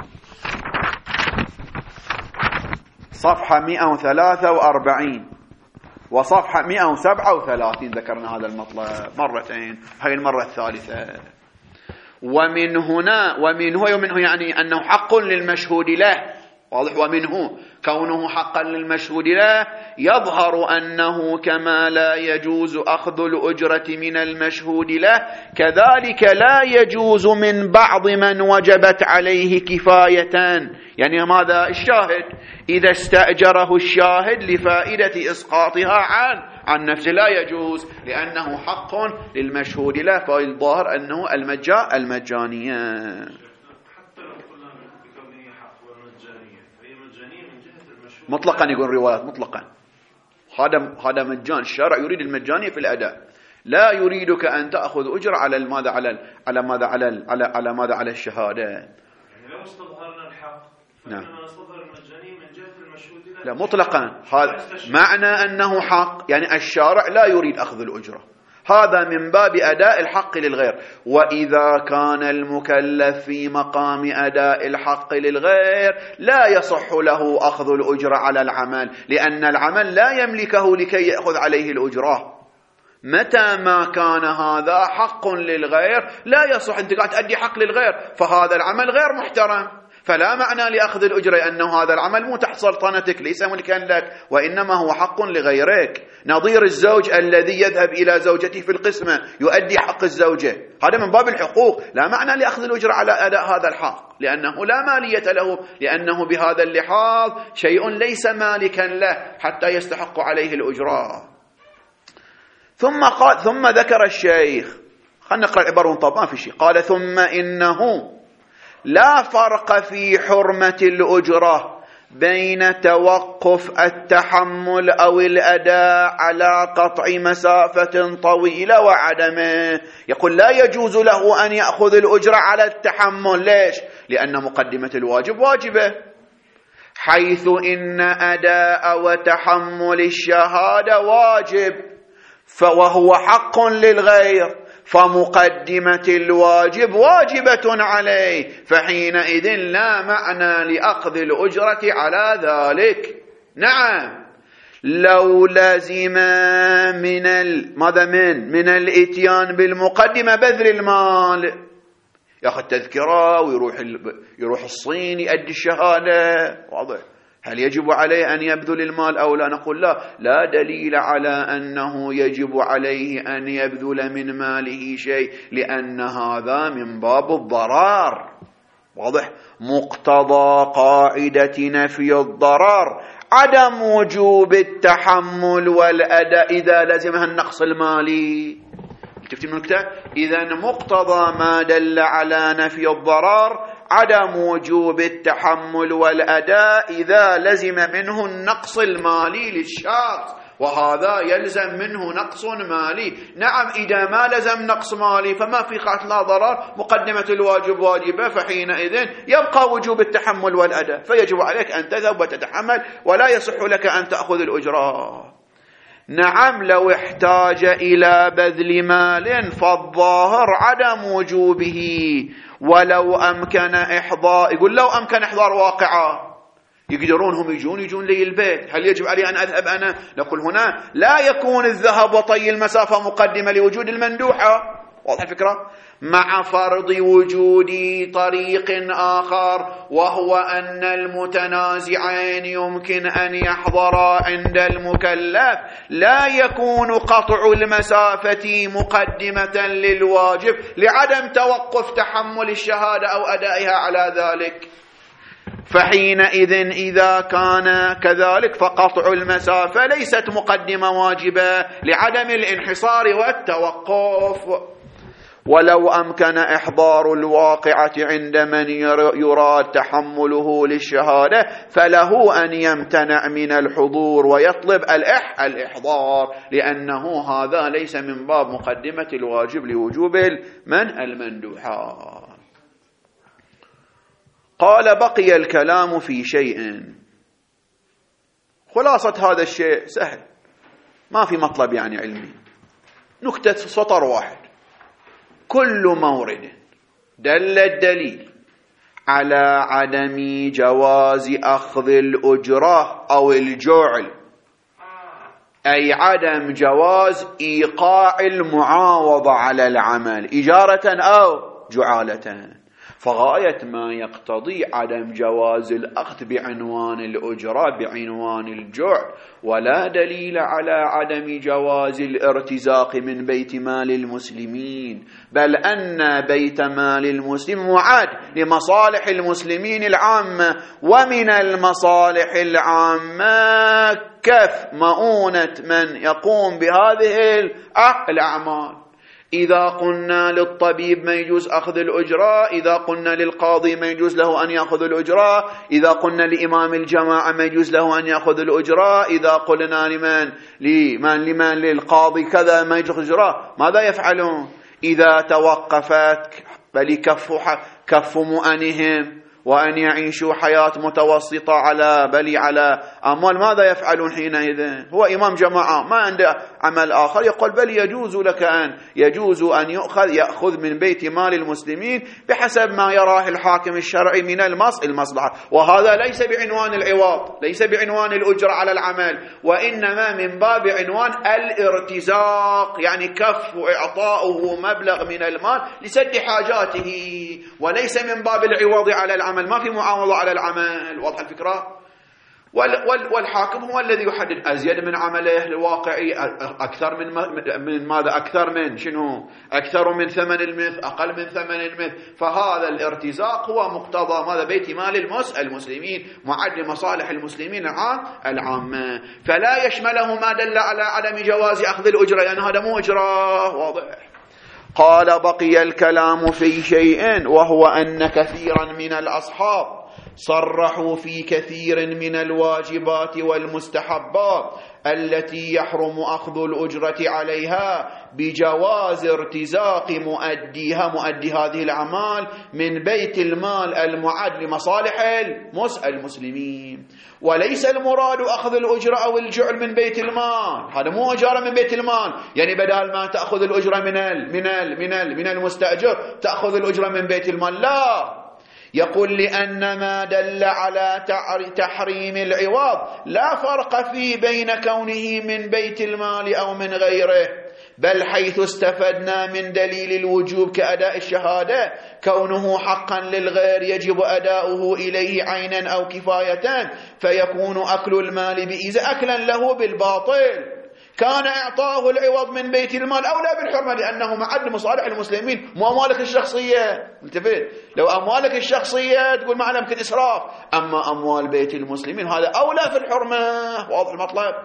صفحة مئة وثلاثة وأربعين وصفحة مئة وسبعة وثلاثين ذكرنا هذا المطلب مرتين، هاي المرة الثالثة. ومن هنا ومنه ومنه يعني أنه حق للمشهود له. واضح؟ ومنه كونه حقا للمشهود له يظهر أنه كما لا يجوز أخذ الأجرة من المشهود له كذلك لا يجوز من بعض من وجبت عليه كفاية. يعني ماذا؟ الشاهد إذا استأجره الشاهد لفائدة إسقاطها عن عن نفسه لا يجوز، لأنه حق للمشهود له، فالظاهر أنه المجاء المجانية. مطلقا يقول روايات مطلقا هذا هذا مجان. الشرع يريد المجانية في الأداء، لا يريدك أن تأخذ أجر على ماذا على على ماذا على على على ماذا على الشهادة. يعني لو استظهرنا الحق فإنما نستظهر المجانية من جهة المشهود لا مطلقا. هذا معنى أنه حق، يعني الشارع لا يريد أخذ الأجرة، هذا من باب أداء الحق للغير. وإذا كان المكلف في مقام أداء الحق للغير لا يصح له أخذ الأجرة على العمل، لأن العمل لا يملكه لكي يأخذ عليه الأجرة. متى ما كان هذا حق للغير لا يصح، أنت قاعد تؤدي حق للغير، فهذا العمل غير محترم، فلا معنى لأخذ الأجرة، لأنه هذا العمل مو تحت سلطنتك، ليس ملكا لك، وإنما هو حق لغيرك. نظير الزوج الذي يذهب إلى زوجته في القسمة يؤدي حق الزوجة، هذا من باب الحقوق، لا معنى لأخذ الأجرة على أداء هذا الحق، لأنه لا مالية له، لأنه بهذا اللحاظ شيء ليس مالكا له حتى يستحق عليه الأجرة. ثم قال ثم ذكر الشيخ، خلينا نقرأ العبارة ونطبق، ما في شيء. قال ثم إنه لا فرق في حرمة الأجرة بين توقف التحمل أو الأداء على قطع مسافة طويلة وعدمه. يقول لا يجوز له أن يأخذ الأجرة على التحمل. ليش؟ لأن مقدمة الواجب واجبة، حيث إن أداء وتحمل الشهادة واجب فوهو حق للغير، فمقدمة الواجب واجبة عليه، فحينئذ لا معنى لأخذ الأجرة على ذلك. نعم لو لازم من ال... ماذا من من الاتيان بالمقدمة بذل المال، ياخذ تذكرة ويروح ال... يروح الصين يؤدي الشهادة، واضح. هل يجب عليه أن يبذل المال أو لا؟ نقول لا، لا دليل على أنه يجب عليه أن يبذل من ماله شيء، لأن هذا من باب الضرار، واضح. مقتضى قاعدة نفي الضرر عدم وجوب التحمل والأداء إذا لزمها النقص المالي. شفتي النكتة؟ إذن مقتضى ما دل على نفي الضرر عدم وجوب التحمل والأداء إذا لزم منه النقص المالي للشخص، وهذا يلزم منه نقص مالي. نعم إذا ما لزم نقص مالي فما في قطع لا ضرر، مقدمة الواجب واجبة، فحينئذ يبقى وجوب التحمل والأداء، فيجب عليك أن تذهب وتتحمل، ولا يصح لك أن تأخذ الأجرة. نعم لو احتاج إلى بذل مال فالظاهر عدم وجوبه، ولو أمكن إحضار، يقول لو أمكن إحضار واقعة، يقدرون هم يجون يجون لي البيت، هل يجب علي أن أذهب أنا؟ نقول هنا لا يكون الذهاب وطي المسافة مقدمة لوجود المندوحة، واضح الفكرة؟ مع فرض وجود طريق آخر، وهو أن المتنازعين يمكن أن يحضرا عند المكلف، لا يكون قطع المسافة مقدمة للواجب لعدم توقف تحمل الشهادة أو أدائها على ذلك. فحينئذ إذا كان كذلك فقطع المسافة ليست مقدمة واجبة لعدم الانحصار والتوقف. ولو أمكن إحضار الواقعة عند من يراد تحمله للشهادة فله أن يمتنع من الحضور ويطلب الإح الإحضار، لأنه هذا ليس من باب مقدمة الواجب لوجوب من المندوحات. قال بقي الكلام في شيء، خلاصة هذا الشيء سهل، ما في مطلب يعني علمي، نكتة سطر واحد: كل مورد دل الدليل على عدم جواز أخذ الأجرة أو الجعل، أي عدم جواز إيقاع المعاوضة على العمل إجارة أو جعالة، فغاية ما يقتضي عدم جواز الأخذ بعنوان الأجرة بعنوان الجعل، ولا دليل على عدم جواز الارتزاق من بيت مال المسلمين، بل أن بيت مال المسلم معد لمصالح المسلمين العامة، ومن المصالح العامة كف مؤونة من يقوم بهذه الأعمال. إذا قلنا للطبيب ما يجوز أخذ الأجرة، إذا قلنا للقاضي ما يجوز له أن يأخذ الأجرة، إذا قلنا لإمام الجماعة ما يجوز له أن يأخذ الأجرة، إذا قلنا لمن لمن لمن للقاضي كذا ما يجوز الأجرة، ماذا يفعلون؟ إذا توقفت بل كف كف مؤنهم وأن يعيشوا حياة متوسطة على بل على أموال، ماذا يفعلون حينئذ؟ هو إمام جماعة ما عنده عمل آخر، يقول بل يجوز لك أن يجوز أن يأخذ يأخذ من بيت مال المسلمين بحسب ما يراه الحاكم الشرعي من المصلحة، وهذا ليس بعنوان العوض، ليس بعنوان الأجرة على العمل، وإنما من باب عنوان الارتزاق، يعني كف وإعطاؤه مبلغ من المال لسد حاجاته، وليس من باب العوض على العمل، ما في معاوضة على العمل. واضح الفكرة؟ والحاكم هو الذي يحدد أزيد من عمله الواقعي، أكثر من من ماذا؟ أكثر من شنو؟ أكثر من ثمن المثل، أقل من ثمن المثل. فهذا الارتزاق هو مقتضى ماذا؟ بيت مال المسلمين، معد لمصالح المسلمين العامة، فلا يشمله ما دل على عدم جواز أخذ الأجرة، لأن يعني هذا مو أجرة. واضح. قال بقي الكلام في شيء، وهو أن كثيرا من الأصحاب صرحوا في كثير من الواجبات والمستحبات التي يحرم أخذ الأجرة عليها بجواز ارتزاق مؤديها مؤدي هذه الأعمال من بيت المال المعد لمصالح المسلمين، وليس المراد أخذ الأجرة أو الجعل من بيت المال، هذا مو أجارة من بيت المال، يعني بدل ما تأخذ الأجرة من ال من ال من ال من المستأجر تأخذ الأجرة من بيت المال، لا. يقول لأن ما دل على تحريم العوض لا فرق فيه بين كونه من بيت المال أو من غيره، بل حيث استفدنا من دليل الوجوب كأداء الشهادة كونه حقا للغير يجب أداؤه إليه عينا أو كفاية، فيكون أكل المال بإذا أكلا له بالباطل، كان إعطاؤه العوض من بيت المال أولى بالحرمة، لأنه معد مصالح المسلمين مو أموالك الشخصية. انتبه، لو أموالك الشخصية تقول معنا يمكن إسراف، أما أموال بيت المسلمين هذا أولى في الحرمة. واضح المطلب؟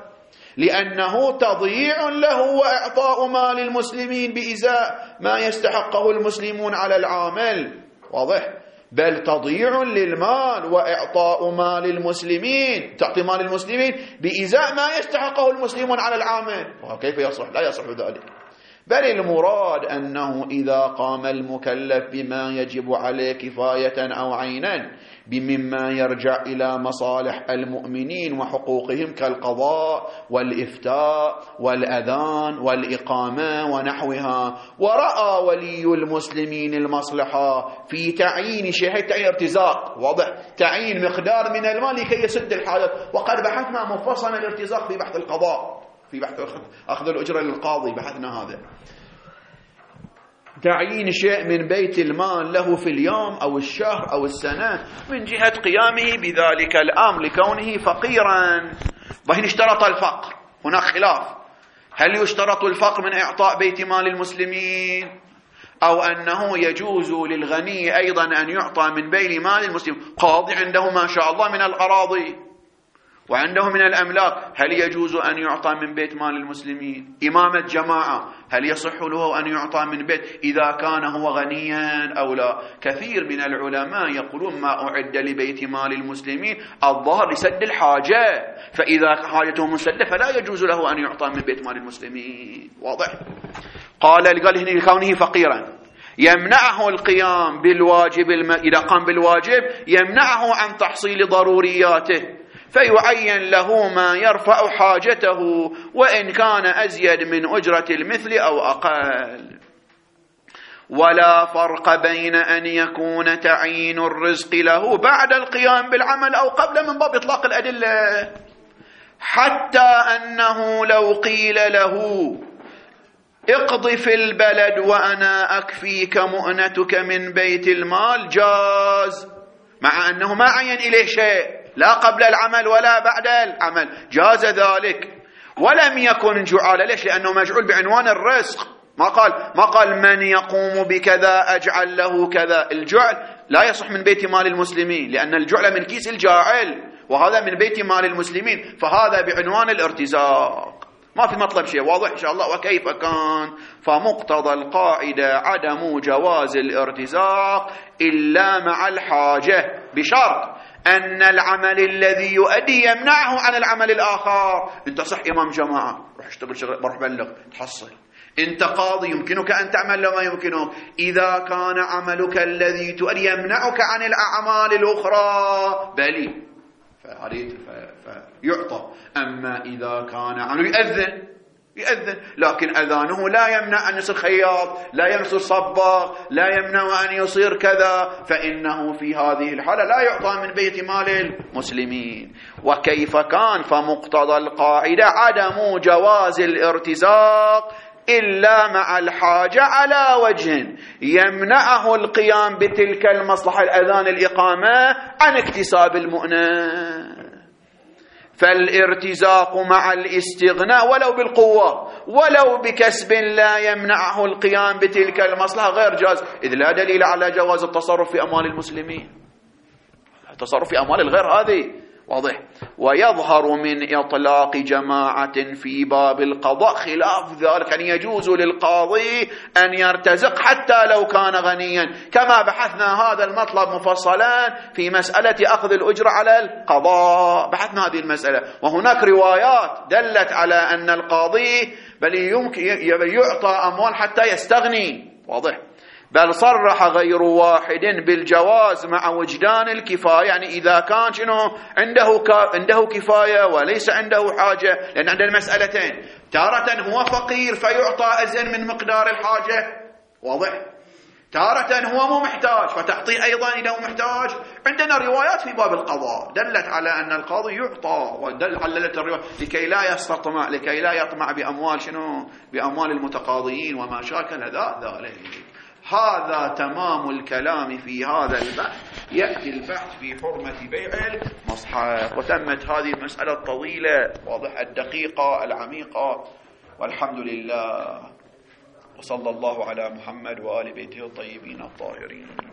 لأنه تضييع له وإعطاء مال المسلمين بإزاء ما يستحقه المسلمون على العامل. واضح؟ بل تضييع للمال وإعطاء مال المسلمين، تعطي مال المسلمين بإزاء ما يستحقه المسلمون على العامل، وكيف يصح؟ لا يصح ذلك. بل المراد أنه إذا قام المكلف بما يجب عليه كفاية أو عينا بمما يرجع إلى مصالح المؤمنين وحقوقهم كالقضاء والإفتاء والأذان والإقامة ونحوها، ورأى ولي المسلمين المصلحة في تعيين شيء، تعيين ارتزاق، واضح، تعيين مقدار من المال لكي يسد الحاجة، وقد بحثنا مفصلا الارتزاق في بحث القضاء، في بحث أخذ الأجرة للقاضي بحثنا هذا. تعيين شيء من بيت المال له في اليوم أو الشهر أو السنة من جهة قيامه بذلك الأمر لكونه فقيرا. وهنا اشترط الفقر، هناك خلاف، هل يشترط الفقر من إعطاء بيت مال المسلمين أو أنه يجوز للغني أيضا أن يعطى من بيت مال المسلمين؟ قاضي عنده ما شاء الله من الأراضي وعنده من الأملاك، هل يجوز أن يعطى من بيت مال المسلمين؟ إمامة جماعة، هل يصح له أن يعطى من بيت إذا كان هو غنيا أو لا؟ كثير من العلماء يقولون ما أعد لبيت مال المسلمين الظهر لسد الحاجة، فإذا حاجته مسدة فلا يجوز له أن يعطى من بيت مال المسلمين. واضح؟ قال قال هنا لكونه فقيرا يمنعه القيام بالواجب الم... إذا قام بالواجب يمنعه عن تحصيل ضرورياته، فيعين له ما يرفع حاجته وإن كان أزيد من أجرة المثل أو أقل. ولا فرق بين أن يكون تعيين الرزق له بعد القيام بالعمل أو قبل، من باب إطلاق الأدلة، حتى أنه لو قيل له اقض في البلد وأنا أكفيك مؤنتك من بيت المال جاز، مع أنه ما عين إليه شيء لا قبل العمل ولا بعد العمل، جاز ذلك ولم يكن جعال. ليش؟ لأنه مجعول بعنوان الرزق، ما قال ما قال من يقوم بكذا أجعل له كذا. الجعل لا يصح من بيت مال المسلمين، لأن الجعل من كيس الجاعل وهذا من بيت مال المسلمين، فهذا بعنوان الارتزاق، ما في مطلب شيء. واضح إن شاء الله؟ وكيف كان؟ فمقتضى القاعدة عدم جواز الارتزاق إلا مع الحاجة، بشرط أن العمل الذي يؤدي يمنعه عن العمل الآخر. أنت صح إمام جماعة، روح اشتغل شغل، بروح بلغ تحصل. أنت قاضي يمكنك أن تعمل لما يمكنك. إذا كان عملك الذي تؤدي يمنعك عن الأعمال الأخرى بلي فيعطى. أما إذا كان عمله يأذن يأذن لكن أذانه لا يمنع أن يصير خياط، لا يمنع صباغ، لا يمنع أن يصير كذا، فإنه في هذه الحالة لا يعطى من بيت مال المسلمين. وكيف كان فمقتضى القاعدة عدم جواز الارتزاق إلا مع الحاجة على وجه يمنعه القيام بتلك المصلحة الأذان الإقامة عن اكتساب المؤنة. فالارتزاق مع الاستغناء ولو بالقوة ولو بكسب لا يمنعه القيام بتلك المصلحة غير جاز، إذ لا دليل على جواز التصرف في أموال المسلمين. التصرف في أموال الغير هذه واضح. ويظهر من إطلاق جماعة في باب القضاء خلاف ذلك، أن يجوز للقاضي أن يرتزق حتى لو كان غنيا، كما بحثنا هذا المطلب مفصلا في مسألة أخذ الأجرة على القضاء، بحثنا هذه المسألة. وهناك روايات دلت على أن القاضي بل يمكن يعطى أموال حتى يستغني، واضح. بل صرح غير واحد بالجواز مع وجدان الكفاية، يعني إذا كان شنو عنده عنده كفاية وليس عنده حاجة، لأن عندنا مسألتين، تارة هو فقير فيعطى أزين من مقدار الحاجة، واضح، تارة هو مو محتاج فتعطيه أيضا إذا هو محتاج. عندنا روايات في باب القضاء دلت على أن القاضي يعطى، ودل علت الرواية لكي لا يستطمع لكي لا يطمع بأموال شنو بأموال المتقاضيين وما شاكل ذلك. هذا تمام الكلام في هذا البحث. يأتي البحث في حرمة بيع المصحف، وتمت هذه المسألة الطويلة واضح الدقيقة العميقة، والحمد لله. وصلى الله على محمد وآل بيته الطيبين الطاهرين.